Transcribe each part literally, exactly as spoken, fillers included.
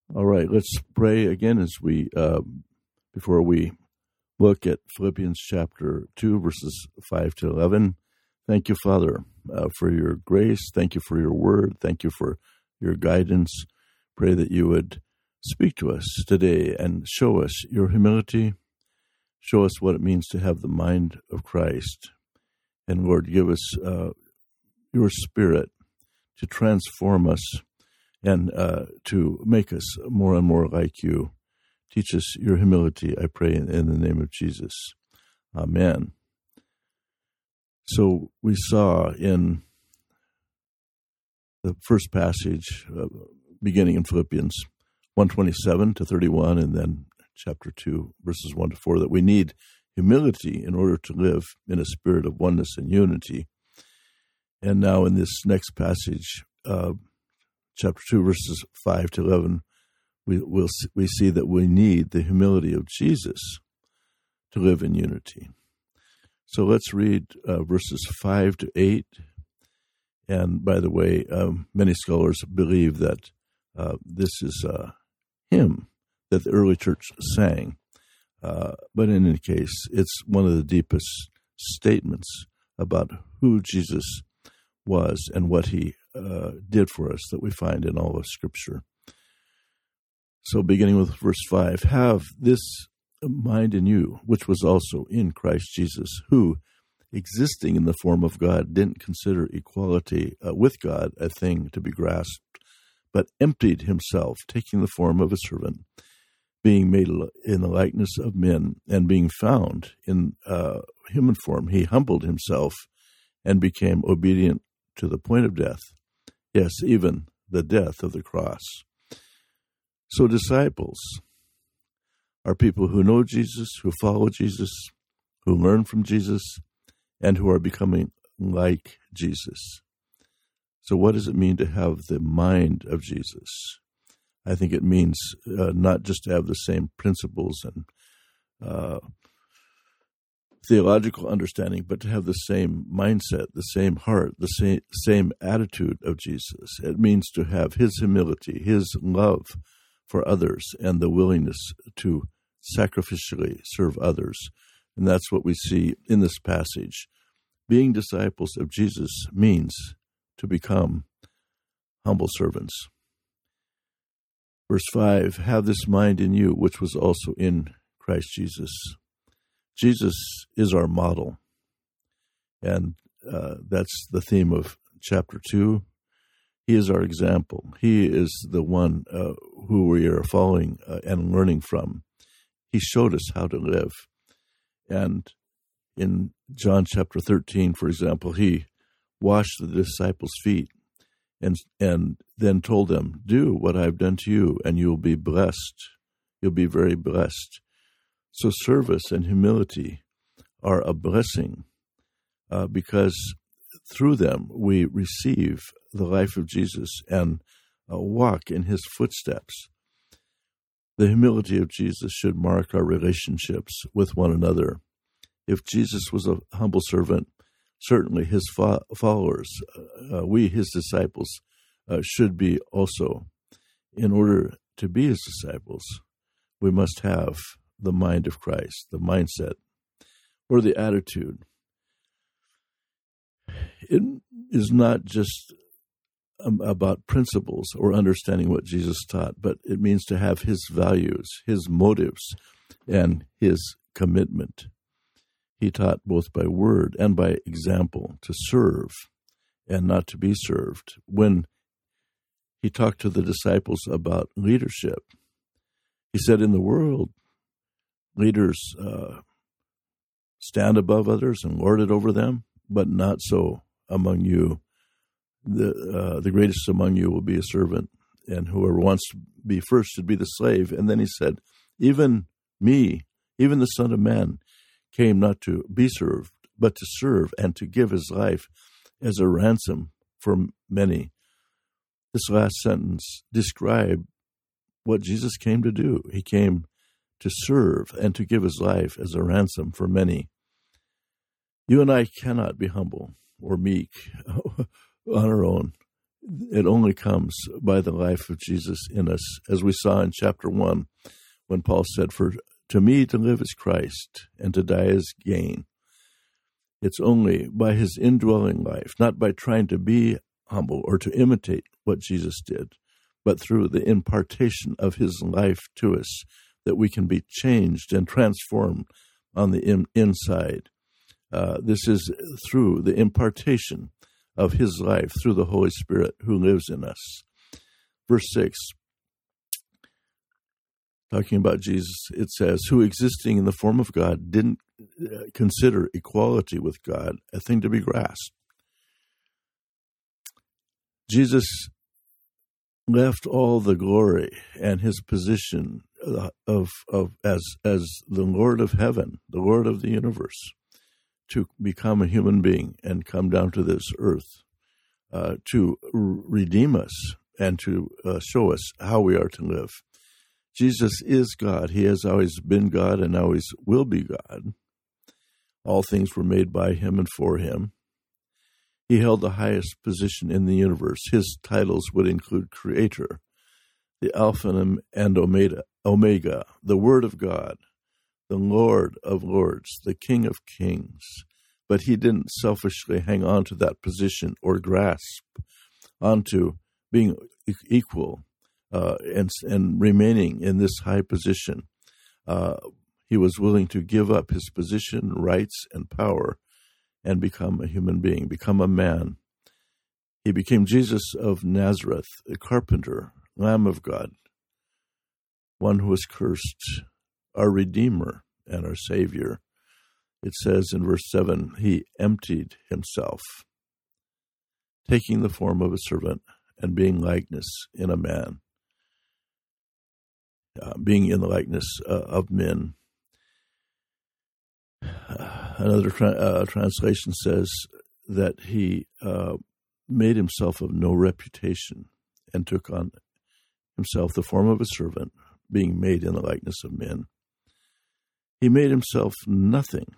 All right, let's pray again as we, uh, before we look at Philippians chapter two, verses five to eleven. Thank you, Father, uh, for your grace. Thank you for your word. Thank you for your guidance. Pray that you would speak to us today and show us your humility. Show us what it means to have the mind of Christ. And Lord, give us uh, your Spirit to transform us and uh, to make us more and more like you. Teach us your humility, I pray, in, in the name of Jesus. Amen. So we saw in the first passage, uh, beginning in Philippians one twenty-seven to thirty-one, and then chapter two, verses one to four, that we need humility in order to live in a spirit of oneness and unity. And now in this next passage, uh, chapter two, verses five to eleven, we we'll, we see that we need the humility of Jesus to live in unity. So let's read uh, verses five to eight. And by the way, um, many scholars believe that uh, this is a hymn that the early church sang. Uh, but in any case, it's one of the deepest statements about who Jesus was and what he uh, did for us that we find in all of Scripture. So beginning with verse five, have this mind in you, which was also in Christ Jesus, who, existing in the form of God, didn't consider equality uh, with God a thing to be grasped, but emptied himself, taking the form of a servant, being made in the likeness of men, and being found in uh, human form, he humbled himself and became obedient to the point of death, yes, even the death of the cross. So disciples are people who know Jesus, who follow Jesus, who learn from Jesus, and who are becoming like Jesus. So what does it mean to have the mind of Jesus? I think it means uh, not just to have the same principles and uh, theological understanding, but to have the same mindset, the same heart, the same, same attitude of Jesus. It means to have his humility, his love for others, and the willingness to sacrificially serve others. And that's what we see in this passage. Being disciples of Jesus means to become humble servants. Verse five, have this mind in you, which was also in Christ Jesus. Jesus is our model. And uh, that's the theme of chapter two. He is our example. He is the one uh, who we are following uh, and learning from. He showed us how to live. And in John chapter thirteen, for example, he washed the disciples' feet and and then told them, do what I've done to you, and you'll be blessed. You'll be very blessed. So service and humility are a blessing uh, because through them we receive the life of Jesus and uh, walk in his footsteps. The humility of Jesus should mark our relationships with one another. If Jesus was a humble servant, certainly his fo- followers, uh, we, his disciples, uh, should be also. In order to be his disciples, we must have the mind of Christ, the mindset, or the attitude. It is not just um, about principles or understanding what Jesus taught, but it means to have his values, his motives, and his commitment. He taught both by word and by example to serve and not to be served. When he talked to the disciples about leadership, he said, in the world, leaders uh, stand above others and lord it over them, but not so among you. The, uh, the greatest among you will be a servant, and whoever wants to be first should be the slave. And then he said, even me, even the Son of Man, came not to be served, but to serve and to give his life as a ransom for many. This last sentence describes what Jesus came to do. He came to serve and to give his life as a ransom for many. You and I cannot be humble or meek on our own. It only comes by the life of Jesus in us, as we saw in chapter one, when Paul said, "For to me to live is Christ, and to die is gain." It's only by his indwelling life, not by trying to be humble or to imitate what Jesus did, but through the impartation of his life to us, that we can be changed and transformed on the in- inside. Uh, this is through the impartation of his life through the Holy Spirit who lives in us. Verse six, talking about Jesus, it says, "Who existing in the form of God didn't consider equality with God a thing to be grasped." Jesus left all the glory and his position of of as as the Lord of heaven, the Lord of the universe, to become a human being and come down to this earth uh, to r- redeem us and to uh, show us how we are to live. Jesus is God. He has always been God and always will be God. All things were made by him and for him. He held the highest position in the universe. His titles would include Creator, the Alpha and Omega, Omega, the Word of God, the Lord of Lords, the King of Kings. But he didn't selfishly hang on to that position or grasp onto being equal uh, and, and remaining in this high position. Uh, he was willing to give up his position, rights, and power and become a human being, become a man. He became Jesus of Nazareth, a carpenter, Lamb of God, one who was cursed, our Redeemer and our Savior. It says in verse seven, he emptied himself, taking the form of a servant and being likeness in a man, uh, being in the likeness uh, of men. Uh, another tra- uh, translation says that he uh, made himself of no reputation and took on himself the form of a servant, being made in the likeness of men. He made himself nothing.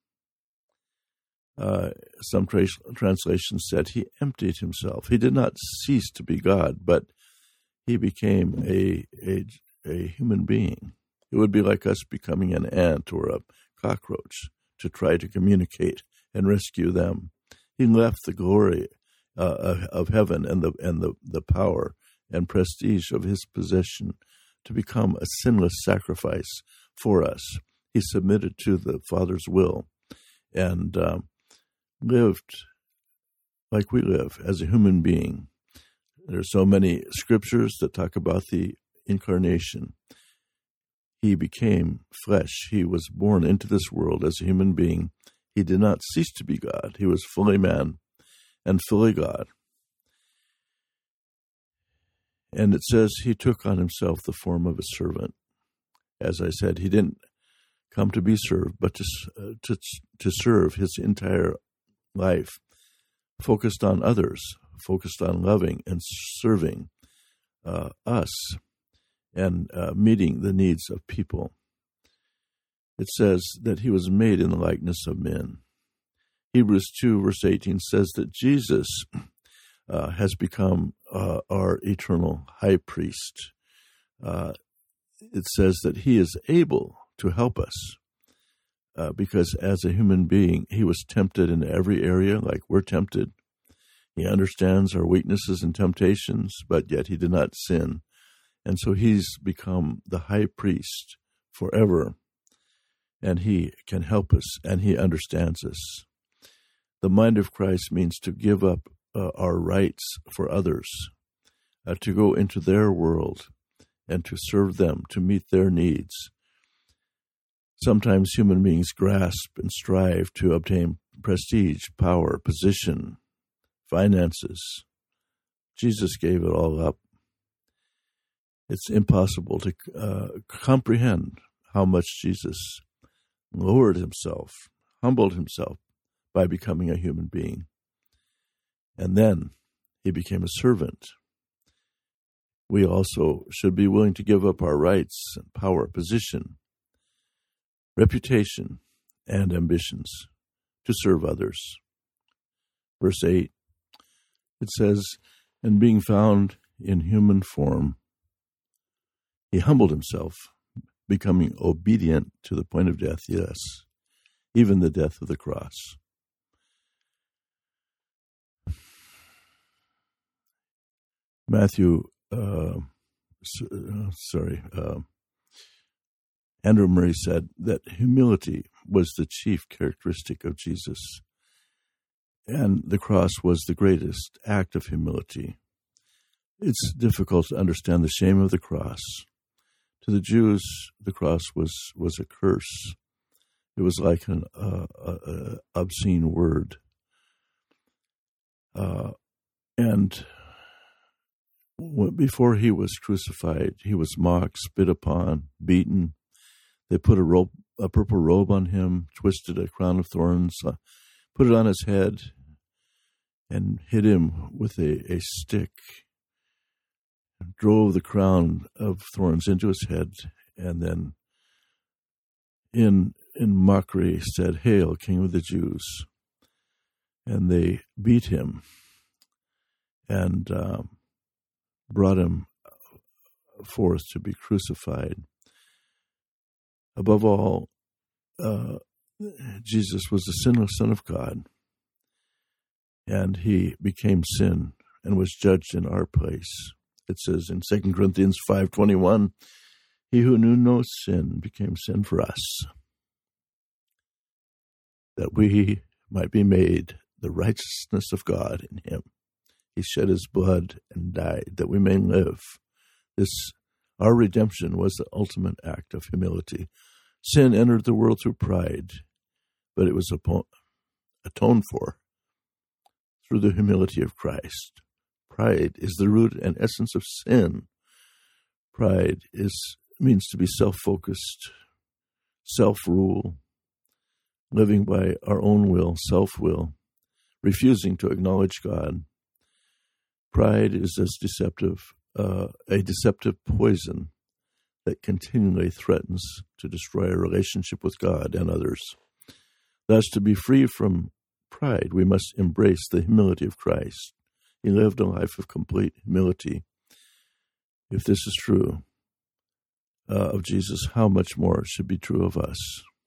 Uh, some tra- translations said he emptied himself. He did not cease to be God, but he became a, a, a human being. It would be like us becoming an ant or a cockroach to try to communicate and rescue them. He left the glory uh, of heaven and the and the, the power and prestige of his possession to become a sinless sacrifice for us. He submitted to the Father's will and um, lived like we live as a human being. There are so many scriptures that talk about the incarnation. He became flesh. He was born into this world as a human being. He did not cease to be God. He was fully man and fully God. And it says he took on himself the form of a servant. As I said, he didn't come to be served, but to uh, to to serve. His entire life focused on others, focused on loving and serving uh, us and uh, meeting the needs of people. It says that he was made in the likeness of men. Hebrews two, verse eighteen says that Jesus uh, has become uh, our eternal high priest. Uh, it says that he is able to help us uh, because as a human being, he was tempted in every area like we're tempted. He understands our weaknesses and temptations, but yet he did not sin. And so he's become the high priest forever, and he can help us, and he understands us. The mind of Christ means to give up uh, our rights for others, uh, to go into their world and to serve them, to meet their needs. Sometimes human beings grasp and strive to obtain prestige, power, position, finances. Jesus gave it all up. It's impossible to uh, comprehend how much Jesus lowered himself, humbled himself by becoming a human being. And then he became a servant. We also should be willing to give up our rights and power, position, reputation, and ambitions to serve others. Verse eight, it says, And being found in human form, he humbled himself, becoming obedient to the point of death, yes, even the death of the cross. Matthew, uh, sorry, uh, Andrew Murray said that humility was the chief characteristic of Jesus, and the cross was the greatest act of humility. It's difficult to understand the shame of the cross. To the Jews, the cross was, was a curse. It was like an uh, uh, obscene word. Uh, and before he was crucified, he was mocked, spit upon, beaten. They put a robe, a purple robe on him, twisted a crown of thorns, uh, put it on his head, and hit him with a, a stick, drove the crown of thorns into his head, and then in in mockery said, "Hail, King of the Jews." And they beat him and uh, brought him forth to be crucified. Above all, uh, Jesus was the sinless Son of God, and he became sin and was judged in our place. It says in Second Corinthians five twenty-one, "He who knew no sin became sin for us, that we might be made the righteousness of God in him. He shed his blood and died that we may live." This, our redemption, was the ultimate act of humility. Sin entered the world through pride, but it was atoned for through the humility of Christ. Pride is the root and essence of sin. Pride is means to be self-focused, self-rule, living by our own will, self-will, refusing to acknowledge God. Pride is as deceptive, uh, a deceptive poison that continually threatens to destroy our relationship with God and others. Thus, to be free from pride, we must embrace the humility of Christ. He lived a life of complete humility. If this is true uh, of Jesus, how much more should be true of us?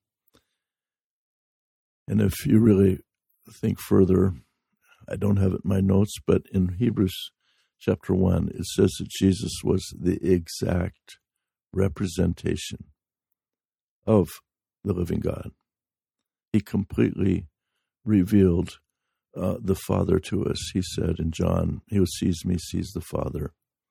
And if you really think further, I don't have it in my notes, but in Hebrews chapter one, it says that Jesus was the exact representation of the living God. He completely revealed uh, the Father to us. He said in John, "He who sees me sees the Father."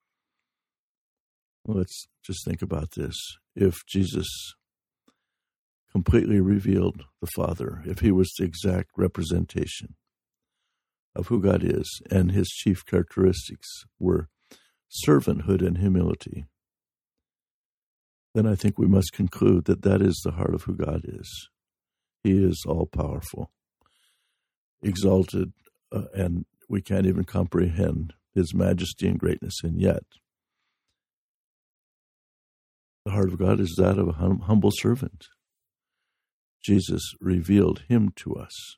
Well, let's just think about this. If Jesus completely revealed the Father, if he was the exact representation of who God is, and his chief characteristics were servanthood and humility, then I think we must conclude that that is the heart of who God is. He is all-powerful, exalted, uh, and we can't even comprehend his majesty and greatness, and yet the heart of God is that of a hum- humble servant. Jesus revealed him to us.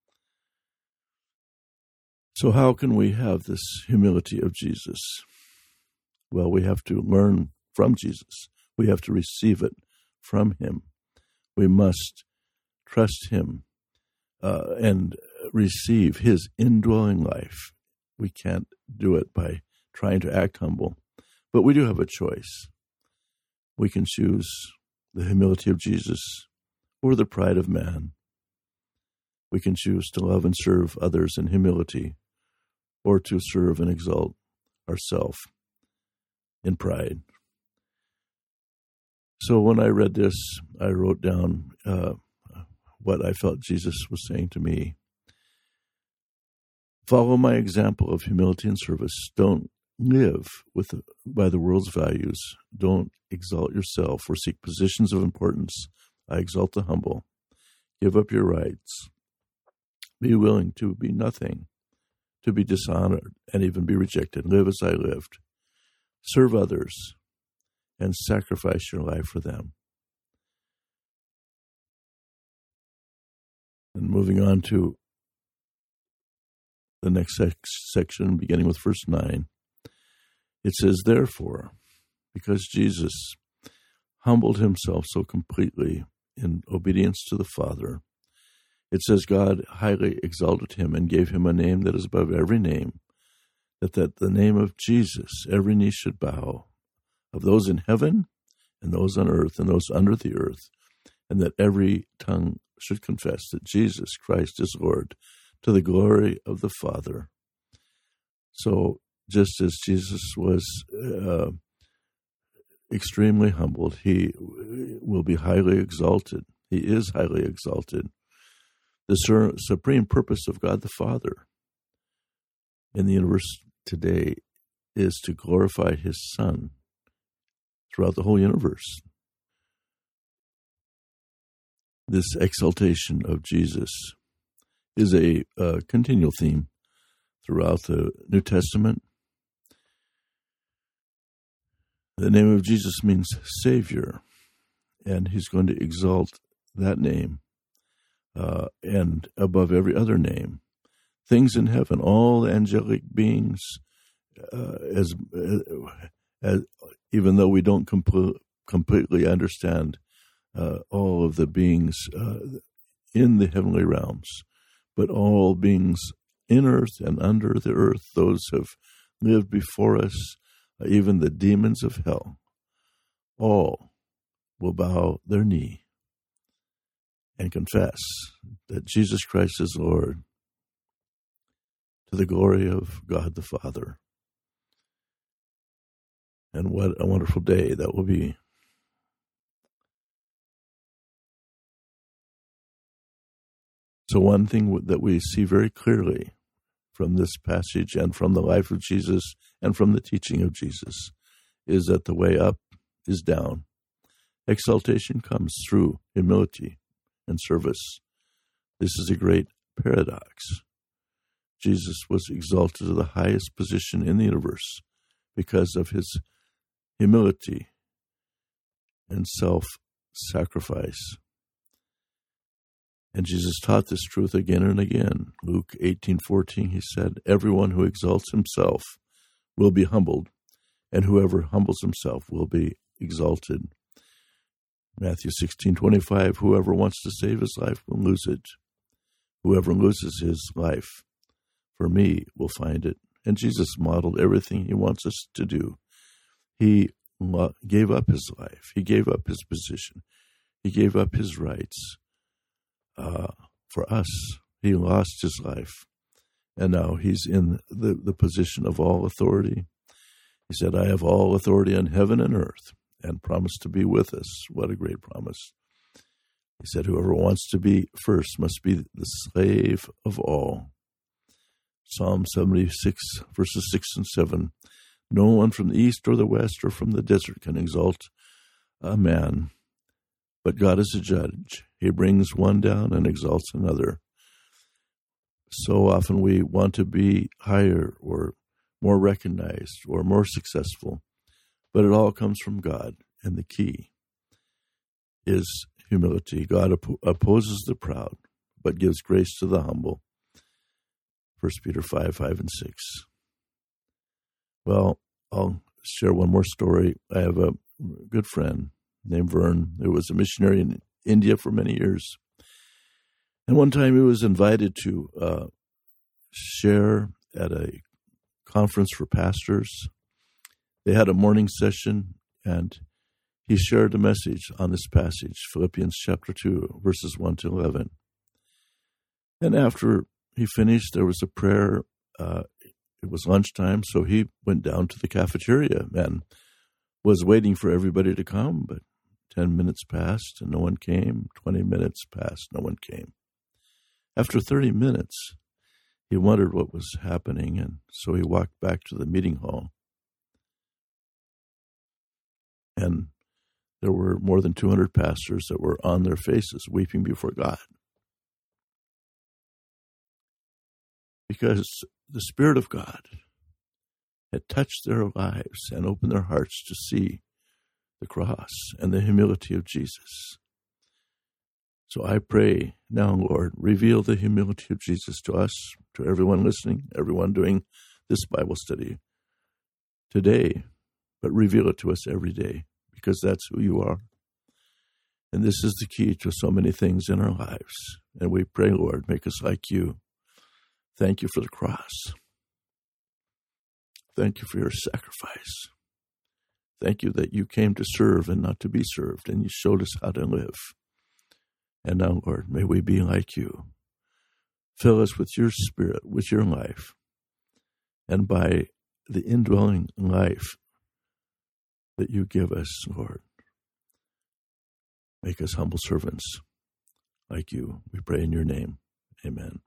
So how can we have this humility of Jesus? Well, we have to learn from Jesus. We have to receive it from him. We must trust him uh, and receive his indwelling life. We can't do it by trying to act humble, but we do have a choice. We can choose the humility of Jesus or the pride of man. We can choose to love and serve others in humility, or to serve and exalt ourselves in pride. So when I read this, I wrote down uh, what I felt Jesus was saying to me. Follow my example of humility and service. Don't live with by the world's values. Don't exalt yourself or seek positions of importance. I exalt the humble. Give up your rights. Be willing to be nothing, to be dishonored, and even be rejected. Live as I lived. Serve others, and sacrifice your life for them. And moving on to the next sec- section, beginning with verse nine, it says, therefore, because Jesus humbled himself so completely in obedience to the Father, it says God highly exalted him and gave him a name that is above every name, that at the name of Jesus every knee should bow, of those in heaven and those on earth and those under the earth, and that every tongue should confess that Jesus Christ is Lord, to the glory of the Father. So just as Jesus was uh, extremely humbled, he will be highly exalted. He is highly exalted. The sur- supreme purpose of God the Father in the universe today is to glorify his Son throughout the whole universe. This exaltation of Jesus is a uh, continual theme throughout the New Testament. The name of Jesus means Savior, and he's going to exalt that name uh, and above every other name. Things in heaven, all angelic beings, uh, as, as even though we don't compl- completely understand uh, all of the beings uh, in the heavenly realms, but all beings in earth and under the earth, those have lived before us, even the demons of hell, all will bow their knee and confess that Jesus Christ is Lord, to the glory of God the Father. And what a wonderful day that will be. So one thing that we see very clearly from this passage and from the life of Jesus and from the teaching of Jesus is that the way up is down. Exaltation comes through humility and service. This is a great paradox. Jesus was exalted to the highest position in the universe because of his humility and self-sacrifice. And Jesus taught this truth again and again. Luke eighteen fourteen, he said, everyone who exalts himself will be humbled, and whoever humbles himself will be exalted. Matthew sixteen twenty-five, whoever wants to save his life will lose it. Whoever loses his life for me will find it. And Jesus modeled everything he wants us to do. He gave up his life. He gave up his position. He gave up his rights uh, for us. He lost his life. And now he's in the, the position of all authority. He said, I have all authority on heaven and earth, and promised to be with us. What a great promise. He said, whoever wants to be first must be the slave of all. Psalm seventy-six, verses six and seven. No one from the east or the west or from the desert can exalt a man, but God is a judge. He brings one down and exalts another. So often we want to be higher or more recognized or more successful, but it all comes from God, and the key is humility. God op- opposes the proud, but gives grace to the humble. First Peter five, five and six. Well, I'll share one more story. I have a good friend named Vern, who was a missionary in India for many years. And one time he was invited to uh, share at a conference for pastors. They had a morning session, and he shared a message on this passage, Philippians chapter two, verses one to eleven. And after he finished, there was a prayer. Uh, it was lunchtime, so he went down to the cafeteria and was waiting for everybody to come, but ten minutes passed and no one came. twenty minutes passed, no one came. After thirty minutes, he wondered what was happening, and so he walked back to the meeting hall. And there were more than two hundred pastors that were on their faces weeping before God, because the Spirit of God had touched their lives and opened their hearts to see the cross and the humility of Jesus. So I pray now, Lord, reveal the humility of Jesus to us, to everyone listening, everyone doing this Bible study today, but reveal it to us every day, because that's who you are. And this is the key to so many things in our lives. And we pray, Lord, make us like you. Thank you for the cross. Thank you for your sacrifice. Thank you that you came to serve and not to be served, and you showed us how to live. And now, Lord, may we be like you. Fill us with your spirit, with your life, and by the indwelling life that you give us, Lord, make us humble servants like you. We pray in your name. Amen.